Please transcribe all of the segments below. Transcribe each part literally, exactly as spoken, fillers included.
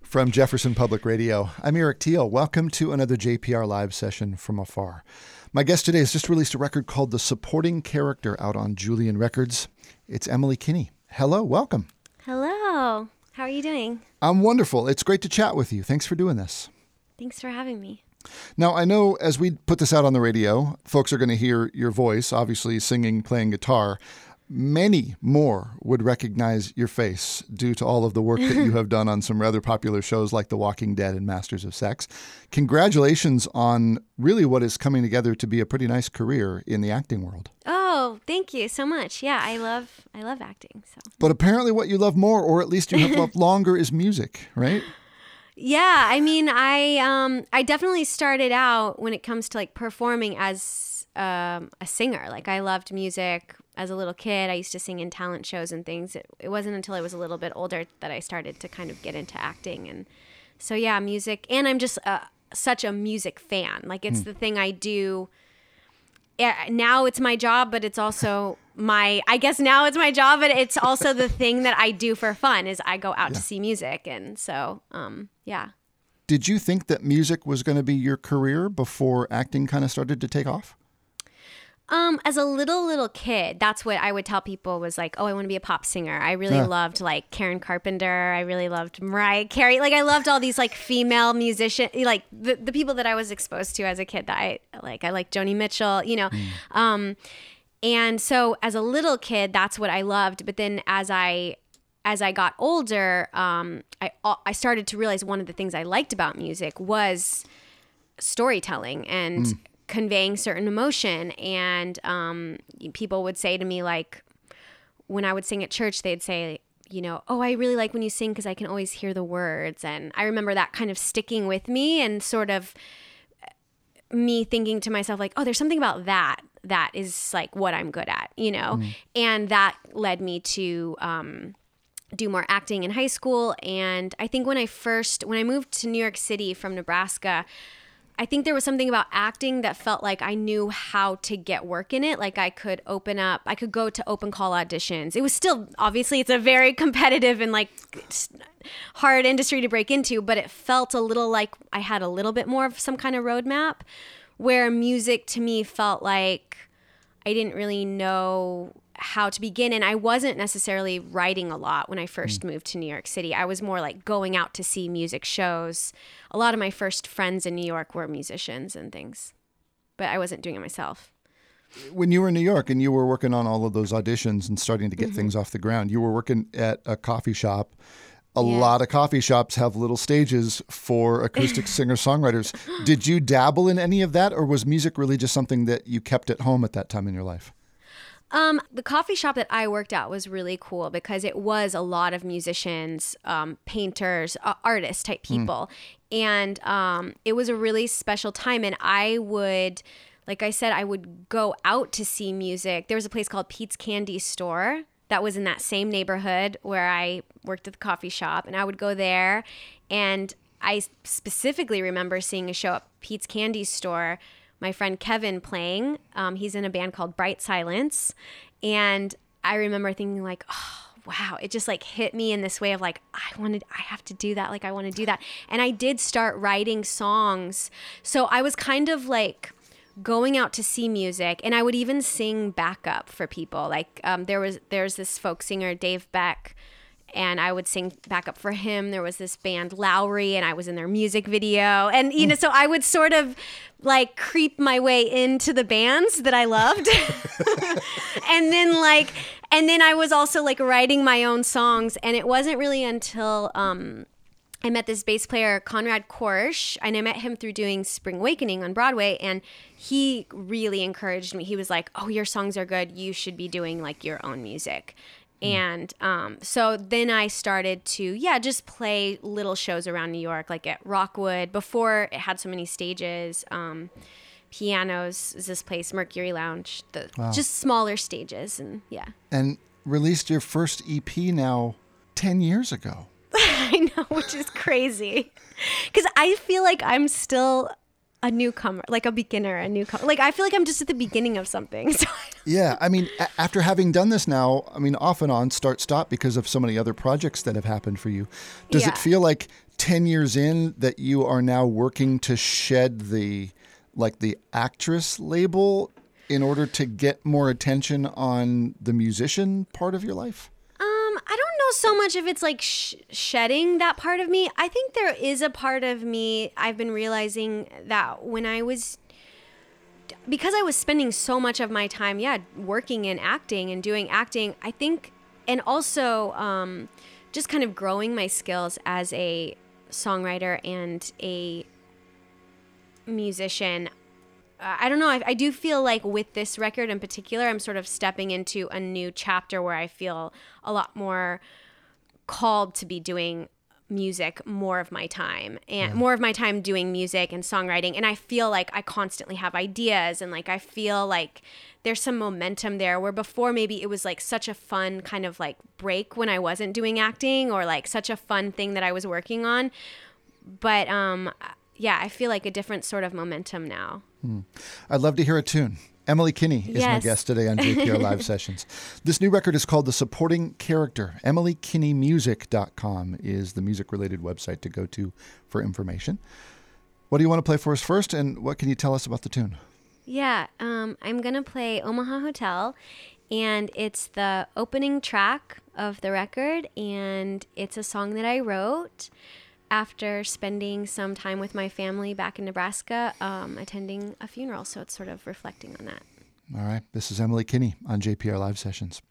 From Jefferson Public Radio, I'm Eric Teal. Welcome to another J P R Live session from afar. My guest today has just released a record called The Supporting Character out on Julian Records. It's Emily Kinney. Hello, welcome. Hello. How are you doing? I'm wonderful. It's great to chat with you. Thanks for doing this. Thanks for having me. Now, I know as we put this out on the radio, folks are going to hear your voice, obviously singing, playing guitar. Many more would recognize your face due to all of the work that you have done on some rather popular shows like The Walking Dead and Masters of Sex. Congratulations on really what is coming together to be a pretty nice career in the acting world. Oh, thank you so much. Yeah, I love I love acting. So. But apparently what you love more, or at least you have loved longer, is music, right? Yeah, I mean, I um I definitely started out when it comes to like performing as um, a singer. Like I loved music. As a little kid, I used to sing in talent shows and things. It, it wasn't until I was a little bit older that I started to kind of get into acting. And so, yeah, music. And I'm just uh, such a music fan. Like, it's mm. the thing I do. Yeah, now it's my job, but it's also my, I guess now it's my job, but it's also the thing that I do for fun is I go out yeah. to see music. And so, um, yeah. Did you think that music was going to be your career before acting kind of started to take off? Um, as a little, little kid, that's what I would tell people was like, oh, I want to be a pop singer. I really yeah. loved like Karen Carpenter. I really loved Mariah Carey. Like I loved all these like female musicians, like the, the people that I was exposed to as a kid that I like, I like Joni Mitchell, you know? Mm. Um, and so as a little kid, that's what I loved. But then as I, as I got older, um, I, I started to realize one of the things I liked about music was storytelling and mm. conveying certain emotion. And um, people would say to me, like, when I would sing at church, they'd say, you know, oh, I really like when you sing because I can always hear the words. And I remember that kind of sticking with me and sort of me thinking to myself, like, oh, there's something about that that is like what I'm good at, you know? Mm. And that led me to um, do more acting in high school. And I think when I first, when I moved to New York City from Nebraska, I think there was something about acting that felt like I knew how to get work in it. Like I could open up, I could go to open call auditions. It was still, obviously, it's a very competitive and like hard industry to break into, but it felt a little like I had a little bit more of some kind of roadmap, where music to me felt like I didn't really know how to begin. And I wasn't necessarily writing a lot when I first mm. moved to New York City. I was more like going out to see music shows. A lot of my first friends in New York were musicians and things, but I wasn't doing it myself. When you were in New York and you were working on all of those auditions and starting to get mm-hmm. things off the ground, you were working at a coffee shop. A yeah. lot of coffee shops have little stages for acoustic singer-songwriters. Did you dabble in any of that, or was music really just something that you kept at home at that time in your life? Um, the coffee shop that I worked at was really cool because it was a lot of musicians, um, painters, uh, artists type people. Mm. And um, it was a really special time. And I would, like I said, I would go out to see music. There was a place called Pete's Candy Store that was in that same neighborhood where I worked at the coffee shop. And I would go there. And I specifically remember seeing a show at Pete's Candy Store, my friend Kevin playing. Um, he's in a band called Bright Silence. And I remember thinking like, oh, wow, it just like hit me in this way of like, I wanted, I have to do that. Like, I want to do that. And I did start writing songs. So I was kind of like going out to see music, and I would even sing backup for people. Like um, there was, there's this folk singer, Dave Beck, and I would sing backup for him. There was this band Lowry, and I was in their music video. And, you know, so I would sort of like creep my way into the bands that I loved. And then like, and then I was also like writing my own songs. And it wasn't really until um, I met this bass player, Conrad Korsch, and I met him through doing Spring Awakening on Broadway. And he really encouraged me. He was like, oh, your songs are good. You should be doing like your own music. And um, so then I started to, yeah, just play little shows around New York, like at Rockwood, before it had so many stages. Um, pianos is this place, Mercury Lounge, the wow. just smaller stages, and yeah. And released your first E P now ten years ago. I know, which is crazy. Because I feel like I'm still a newcomer, like a beginner, a newcomer. Like, I feel like I'm just at the beginning of something. So yeah, I mean, a- after having done this now, I mean, off and on, start, stop, because of so many other projects that have happened for you, does yeah. it feel like ten years in that you are now working to shed the, like the actress label in order to get more attention on the musician part of your life? Um, I don't know so much if it's like sh- shedding that part of me. I think there is a part of me, I've been realizing that when I was, because I was spending so much of my time, yeah, working and acting and doing acting, I think, and also um, just kind of growing my skills as a songwriter and a musician. Uh, I don't know. I, I do feel like with this record in particular, I'm sort of stepping into a new chapter where I feel a lot more called to be doing music more of my time and yeah. more of my time doing music and songwriting. And I feel like I constantly have ideas and like I feel like there's some momentum there where before maybe it was like such a fun kind of like break when I wasn't doing acting or like such a fun thing that I was working on. But um, yeah, I feel like a different sort of momentum now. Hmm. I'd love to hear a tune. Emily Kinney is yes. my guest today on J P R Live Sessions. This new record is called The Supporting Character. Emily Kinney Music dot com is the music-related website to go to for information. What do you want to play for us first, and what can you tell us about the tune? Yeah, um, I'm going to play Omaha Hotel, and it's the opening track of the record, and it's a song that I wrote after spending some time with my family back in Nebraska, um, attending a funeral. So it's sort of reflecting on that. All right. This is Emily Kinney on J P R Live Sessions.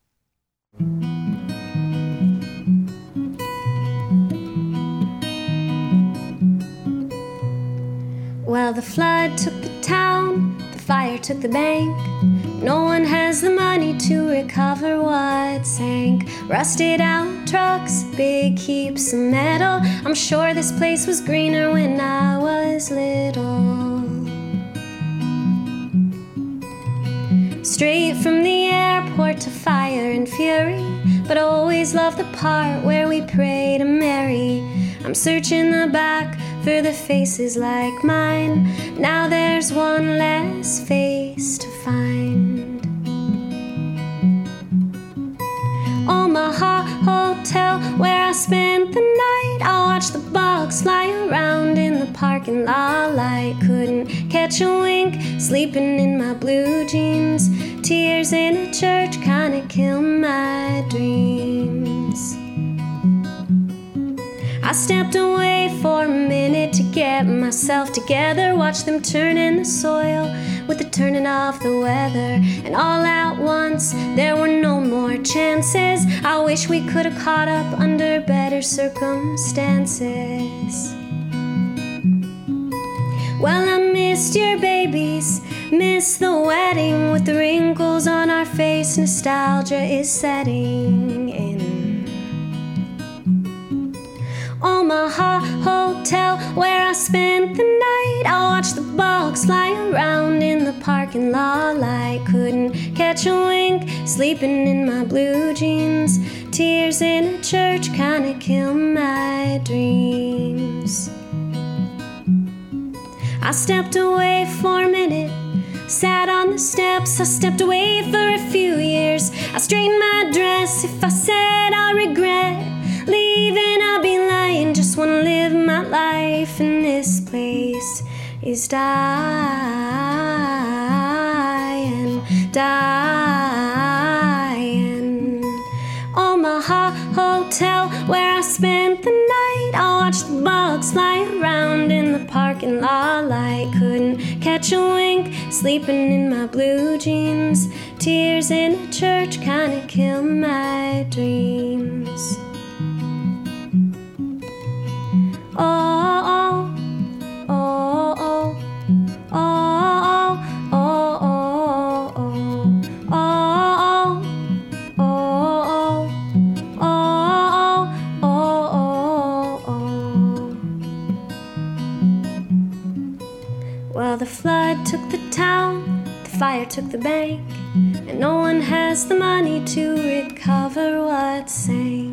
Well, the flood took the town, the fire took the bank. No one has the money to recover what sank. Rusted out trucks, big heaps of metal. I'm sure this place was greener when I was little. Straight from the airport to fire and fury, but always love the part where we pray to Mary. I'm searching the back for the faces like mine. Now there's one less face to find. Omaha Hotel, where I spent the night. I watched the bugs fly around in the parking lot light. Couldn't catch a wink, sleeping in my blue jeans. Tears in a church kinda kill my dreams. I stepped away for a minute to get myself together. Watch them turn in the soil with the turning of the weather. And all at once, there were no more chances. I wish we could have caught up under better circumstances. Well, I missed your babies, missed the wedding. With the wrinkles on our face, nostalgia is setting in. Omaha Hotel, where I spent the night. I watched the bugs fly around in the parking lot light. Couldn't catch a wink, sleeping in my blue jeans. Tears in a church kinda kill my dreams. I stepped away for a minute, sat on the steps. I stepped away for a few years. I straightened my dress. If I said I regret leaving, I'll be lying. Just wanna live my life, and this place is dying, dying. Omaha Hotel, where I spent the night. I watched the bugs fly around in the parking lot light. Couldn't catch a wink, sleeping in my blue jeans. Tears in a church kinda kill my dreams. Oh, oh, oh, oh, oh, oh, oh, oh, oh, oh, oh, oh. Well, the flood took the town, the fire took the bank, and no one has the money to recover what sank.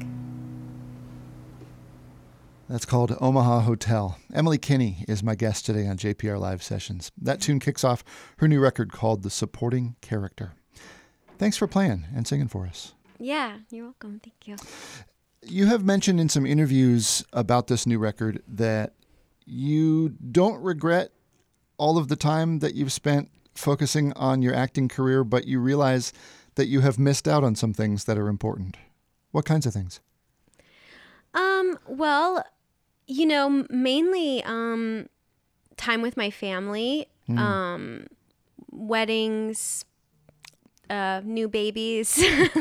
That's called Omaha Hotel. Emily Kinney is my guest today on J P R Live Sessions. That tune kicks off her new record called The Supporting Character. Thanks for playing and singing for us. Yeah, you're welcome. Thank you. You have mentioned in some interviews about this new record that you don't regret all of the time that you've spent focusing on your acting career, but you realize that you have missed out on some things that are important. What kinds of things? Um, well, you know, mainly um, time with my family, mm. um, weddings, uh, new babies,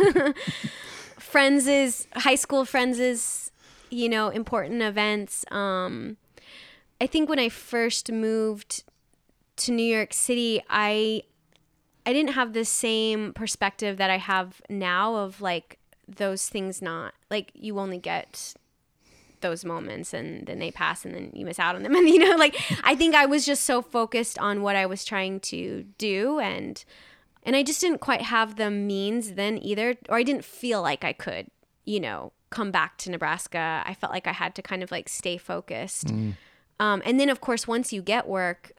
friends' high school friends', you know, important events. Um, I think when I first moved to New York City, I I didn't have the same perspective that I have now of like those things not like you only get those moments and then they pass and then you miss out on them. And, you know, like I think I was just so focused on what I was trying to do and and I just didn't quite have the means then either, or I didn't feel like I could, you know, come back to Nebraska. I felt like I had to kind of like stay focused. Mm. Um, and then of course, once you get work,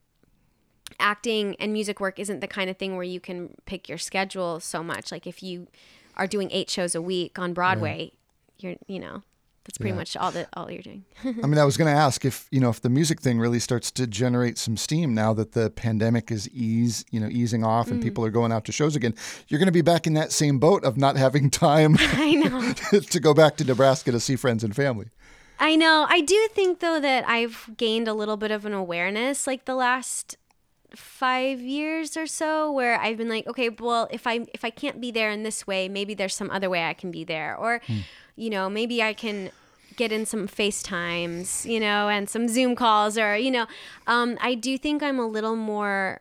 acting and music work isn't the kind of thing where you can pick your schedule so much. Like if you are doing eight shows a week on Broadway, right. you're, you know, that's pretty yeah. much all that all you're doing. I mean, I was going to ask if, you know, if the music thing really starts to generate some steam now that the pandemic is ease, you know, easing off and mm. people are going out to shows again, you're going to be back in that same boat of not having time I know. to go back to Nebraska to see friends and family. I know. I do think though that I've gained a little bit of an awareness like the last five years or so where I've been like, okay, well, if I if I can't be there in this way, maybe there's some other way I can be there. Or, mm. you know, maybe I can get in some FaceTimes, you know, and some Zoom calls or, you know, um, I do think I'm a little more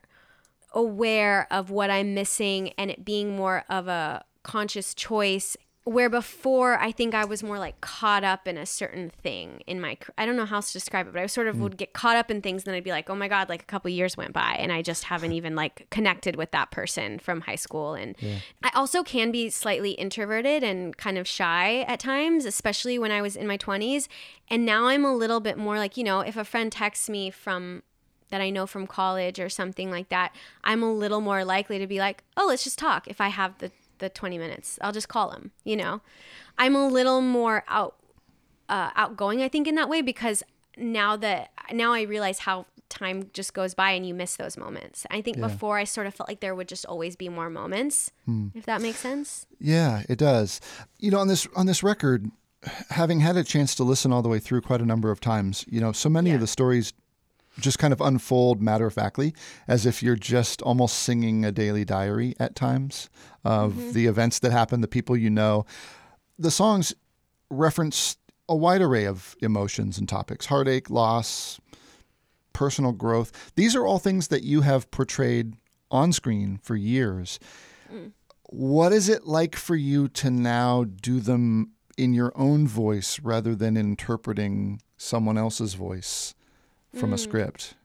aware of what I'm missing and it being more of a conscious choice. Where before, I think I was more like caught up in a certain thing in my, I don't know how else to describe it, but I sort of mm. would get caught up in things and then I'd be like, oh my God, like a couple years went by and I just haven't even like connected with that person from high school. And yeah. I also can be slightly introverted and kind of shy at times, especially when I was in my twenties. And now I'm a little bit more like, you know, if a friend texts me from that I know from college or something like that, I'm a little more likely to be like, oh, let's just talk if I have the the twenty minutes. I'll just call him, you know. I'm a little more out uh, outgoing, I think, in that way because now that now I realize how time just goes by and you miss those moments. I think yeah. before I sort of felt like there would just always be more moments, hmm. if that makes sense. Yeah, it does. You know, on this on this record, having had a chance to listen all the way through quite a number of times, you know, so many yeah. of the stories just kind of unfold matter-of-factly as if you're just almost singing a daily diary at times of mm-hmm. the events that happen, the people you know. The songs reference a wide array of emotions and topics, heartache, loss, personal growth. These are all things that you have portrayed on screen for years. Mm. What is it like for you to now do them in your own voice rather than interpreting someone else's voice from mm. a script?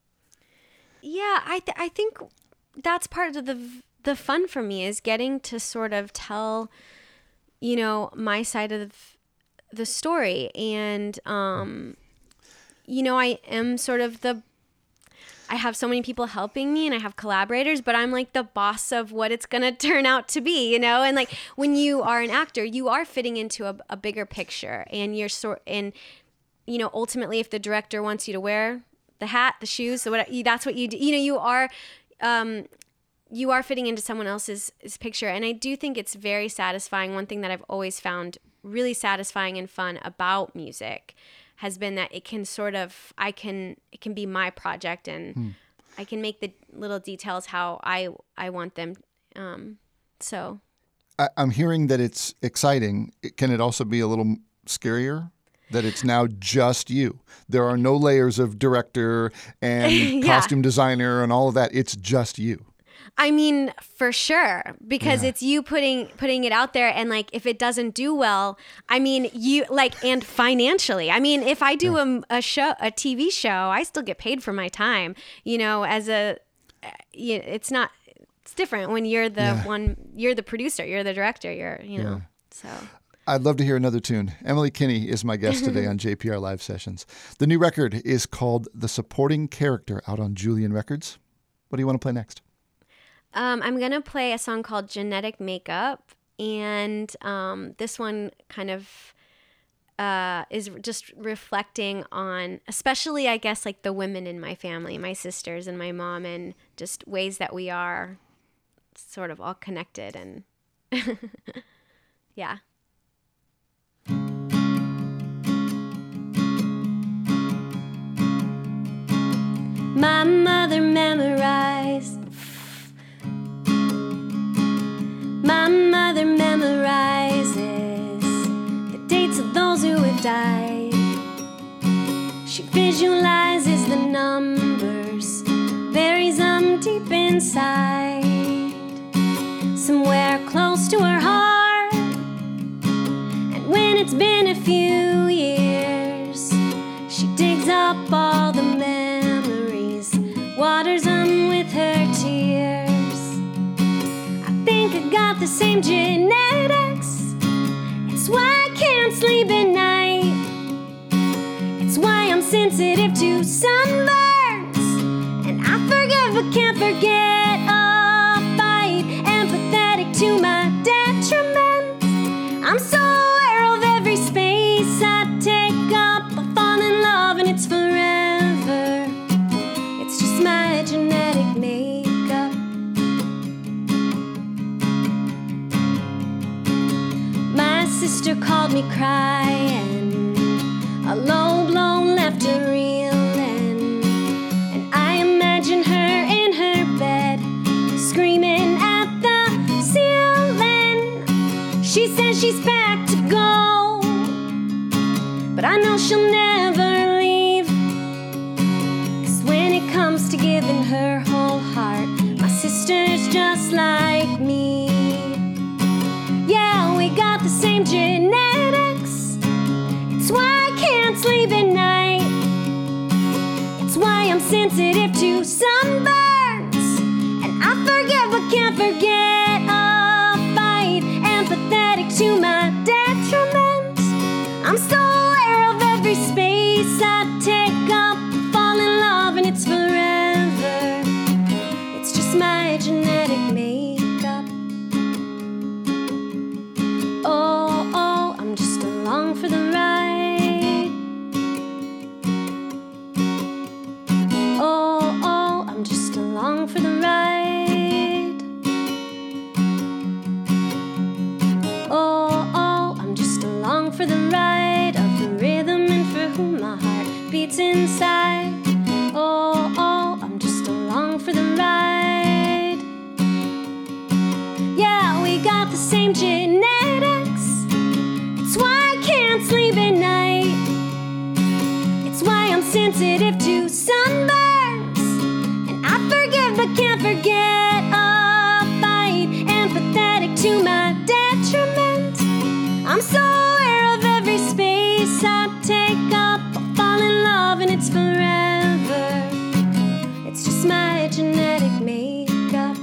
Yeah, I th- I think that's part of the the fun for me is getting to sort of tell, you know, my side of the story. And, um, you know, I am sort of the, I have so many people helping me and I have collaborators, but I'm like the boss of what it's going to turn out to be, you know? And like when you are an actor, you are fitting into a, a bigger picture and you're sort, and you know, ultimately, if the director wants you to wear the hat, the shoes, so what, that's what you do. You know, you are, um, you are fitting into someone else's picture. And I do think it's very satisfying. One thing that I've always found really satisfying and fun about music has been that it can sort of, I can, it can be my project and hmm. I can make the little details how I, I want them. Um, so. I, I'm hearing that it's exciting. Can it also be a little scarier? That it's now just you. There are no layers of director and yeah. costume designer and all of that. It's just you. I mean, for sure, because yeah. it's you putting putting it out there, and like if it doesn't do well, I mean, you like, and financially, I mean, if I do yeah. a, a show, a T V show, I still get paid for my time. You know, as a, you know, it's not, it's different when you're the yeah. one, you're the producer, you're the director, you're, you know, yeah. so. I'd love to hear another tune. Emily Kinney is my guest today on J P R Live Sessions. The new record is called The Supporting Character, out on Julian Records. What do you want to play next? Um, I'm going to play a song called Genetic Makeup. And um, this one kind of uh, is just reflecting on, especially, I guess, like the women in my family, my sisters and my mom, and just ways that we are sort of all connected. And yeah. My mother memorized. My mother memorizes the dates of those who have died. She visualizes the numbers, buries them deep inside, somewhere close to her heart. And when it's been a few years, she digs up all the memories, waters them with her tears. I think I got the same genetics. It's why I can't sleep at night. It's why I'm sensitive to sunburns, and I forgive but can't forget a fight. Empathetic to my detriment. I'm so aware of every space I take up. I fall in love and it's forever. It's just my genetic makeup. My sister called me crying. A low blow left her reeling, and I imagine her in her bed, screaming at the ceiling. She says she's packed to go, but I know she'll never leave. 'Cause when it comes to giving her whole heart, my sister's just like me. Yeah, we got the same genetics. It's why I can't sleep at night. It's why I'm sensitive to sunburns, and I forgive but can't forget a fight. Empathetic to my detriment. I'm so aware of every space I take up. Fall in love and it's forever. It's just my genetic makeup. Oh, oh, I'm just along for the ride. Oh, oh, I'm just along for the ride. Oh, oh, I'm just along for the ride of the rhythm and for whom my heart beats inside. Oh, oh, I'm just along for the ride. Yeah, we got the same genetics. It's why I can't sleep at night. It's why I'm sensitive to sunburns, and I forgive but can't forget a fight. Empathetic to my detriment. I'm so aware of every space I take up. I fall in love and it's forever. It's just my genetic makeup.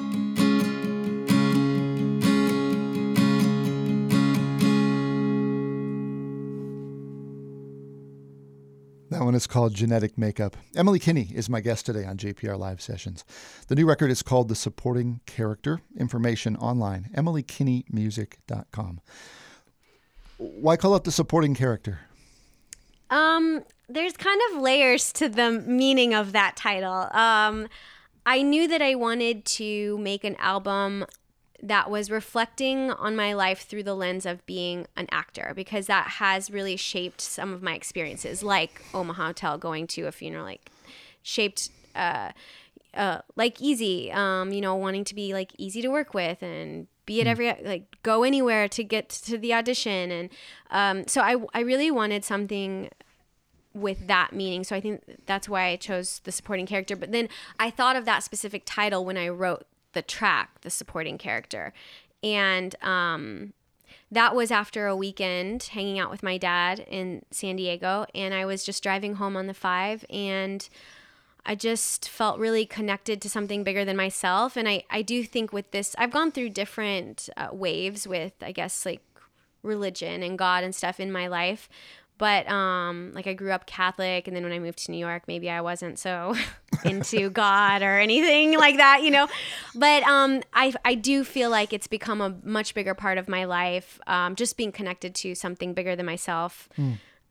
That one is called Genetic Makeup. Emily Kinney is my guest today on J P R Live Sessions. The new record is called The Supporting Character. Information online, emily kinney music dot com. Why call it The Supporting Character? Um, there's kind of layers to the meaning of that title. Um, I knew that I wanted to make an album that was reflecting on my life through the lens of being an actor, because that has really shaped some of my experiences, like Omaha Hotel, going to a funeral, like shaped, uh, uh, like Easy, um, you know, wanting to be like easy to work with and be at every, like go anywhere to get to the audition. And, um, so I, I really wanted something with that meaning. So I think that's why I chose The Supporting Character. But then I thought of that specific title when I wrote the track, The Supporting Character. And um, that was after a weekend hanging out with my dad in San Diego. And I was just driving home on the five, and I just felt really connected to something bigger than myself. And I, I do think with this, I've gone through different uh, waves with, I guess, like religion and God and stuff in my life. But um, like I grew up Catholic, and then when I moved to New York, maybe I wasn't so into God or anything like that, you know. But um, I I do feel like it's become a much bigger part of my life, um, just being connected to something bigger than myself. Mm.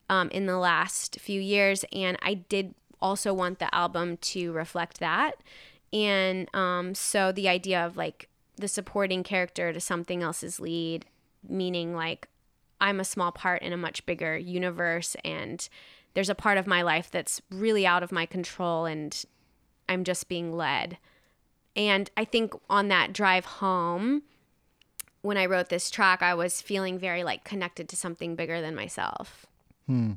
um, in the last few years. And I did also want the album to reflect that. And um, so the idea of like the supporting character to something else's lead, meaning like I'm a small part in a much bigger universe, and there's a part of my life that's really out of my control and I'm just being led. And I think on that drive home, when I wrote this track, I was feeling very like connected to something bigger than myself. Hmm.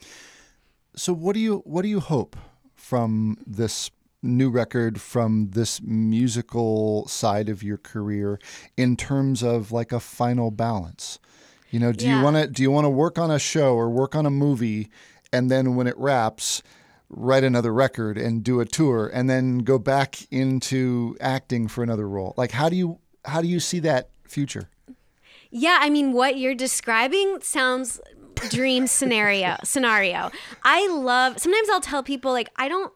So what do you what do you hope from this new record, from this musical side of your career, in terms of like a final balance? You know, do yeah. you want to do you want to work on a show or work on a movie, and then when it wraps, write another record and do a tour, and then go back into acting for another role? Like, how do you how do you see that future? Yeah, I mean, what you're describing sounds dream scenario scenario. I love, sometimes I'll tell people like, I don't,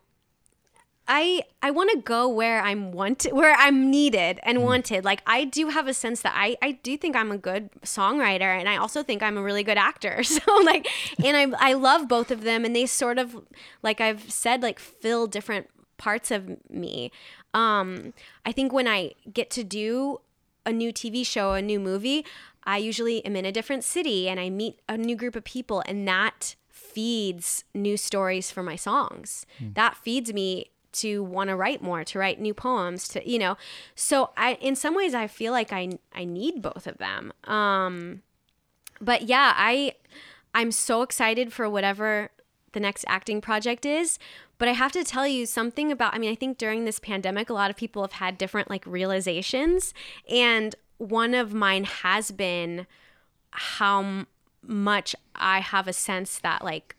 I I want to go where I'm wanted, where I'm needed and mm. wanted. Like, I do have a sense that I, I do think I'm a good songwriter, and I also think I'm a really good actor. So like, and I I love both of them, and they sort of, like I've said, like fill different parts of me. Um, I think when I get to do a new T V show, a new movie, I usually am in a different city and I meet a new group of people, and that feeds new stories for my songs. Mm. That feeds me to want to write more, to write new poems, to, you know, so I, in some ways I feel like I, I need both of them. Um, but yeah, I, I'm so excited for whatever the next acting project is, but I have to tell you something about, I mean, I think during this pandemic, a lot of people have had different like realizations, and one of mine has been how m- much I have a sense that like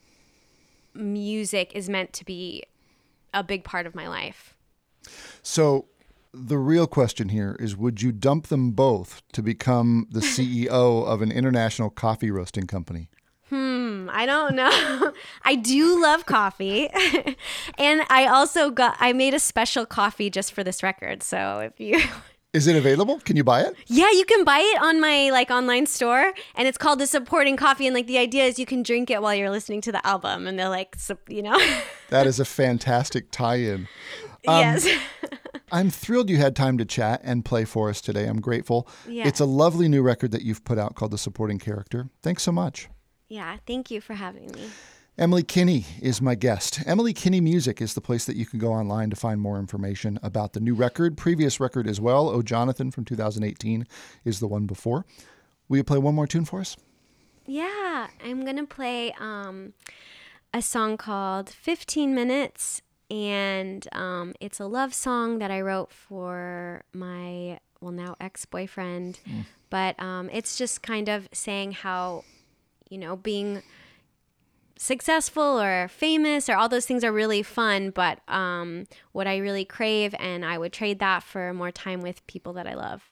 music is meant to be a big part of my life. So the real question here is, would you dump them both to become the C E O of an international coffee roasting company? Hmm, I don't know. I do love coffee. And I also got, I made a special coffee just for this record. So if you... Is it available? Can you buy it? Yeah, you can buy it on my like online store, and it's called the Supporting Coffee. And like the idea is you can drink it while you're listening to the album, and they're like, you know. That is a fantastic tie-in. Um, yes. I'm thrilled you had time to chat and play for us today. I'm grateful. Yeah. It's a lovely new record that you've put out called The Supporting Character. Thanks so much. Yeah, thank you for having me. Emily Kinney is my guest. Emily Kinney Music is the place that you can go online to find more information about the new record, previous record as well. Oh, Jonathan from two thousand eighteen is the one before. Will you play one more tune for us? Yeah, I'm going to play um, a song called fifteen minutes, and um, it's a love song that I wrote for my, well, now ex-boyfriend. Mm. But um, it's just kind of saying how, you know, being successful or famous or all those things are really fun, but um, what I really crave, and I would trade that for more time with people that I love.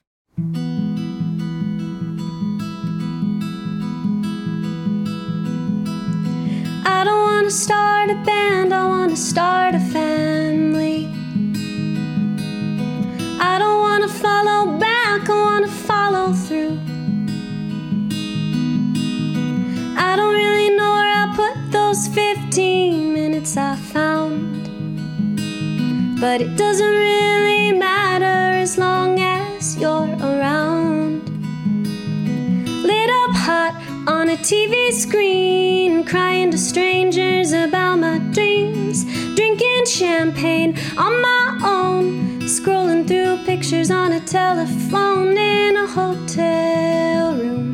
I don't want to start a band, I want to start a family. I don't want to follow back, I want to follow through. I don't really know where I put those fifteen minutes I found, but it doesn't really matter as long as you're around. Lit up hot on a T V screen, crying to strangers about my dreams, drinking champagne on my own, scrolling through pictures on a telephone in a hotel room.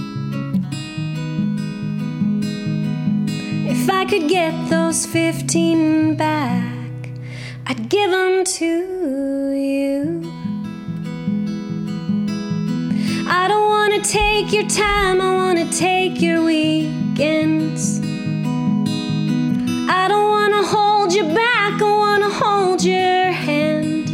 If I could get those fifteen back, I'd give them to you. I don't want to take your time, I want to take your weekends. I don't want to hold you back, I want to hold your hand.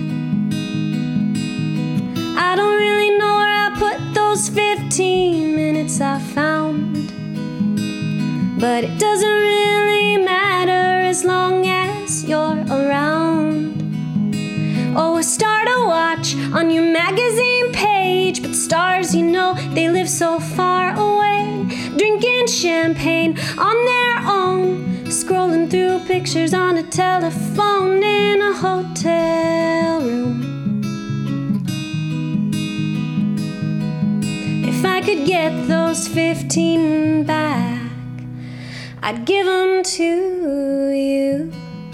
I don't really know where I put those fifteen minutes I found, but it doesn't really matter as long as you're around. Oh, start a watch on your magazine page, but stars, you know, they live so far away. drinking champagne on their own, scrolling through pictures on a telephone in a hotel room. If I could get those fifteen back, I'd give them to you.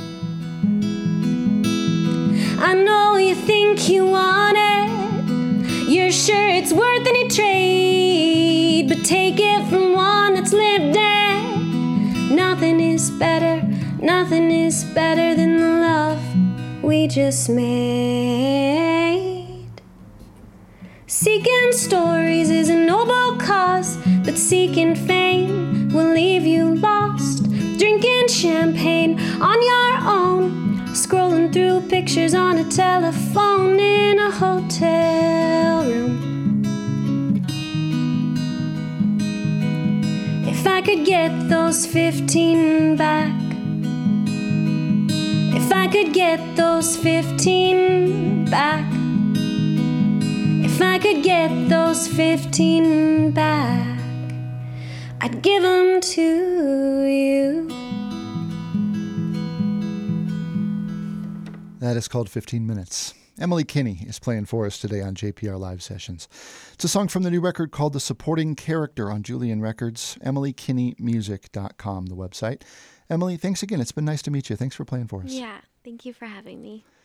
I know you think you want it, you're sure it's worth any trade, but take it from one that's lived it. Nothing is better, nothing is better than the love we just made. Seeking stories is a noble cause, but seeking fame will leave you lost. Drinking champagne on your own, scrolling through pictures on a telephone in a hotel room. If I could get those fifteen back, if I could get those fifteen back, if I could get those fifteen back, I'd give them to you. That is called fifteen minutes. Emily Kinney is playing for us today on J P R Live Sessions. It's a song from the new record called The Supporting Character on Julian Records, emily kinney music dot com, the website. Emily, thanks again. It's been nice to meet you. Thanks for playing for us. Yeah, thank you for having me.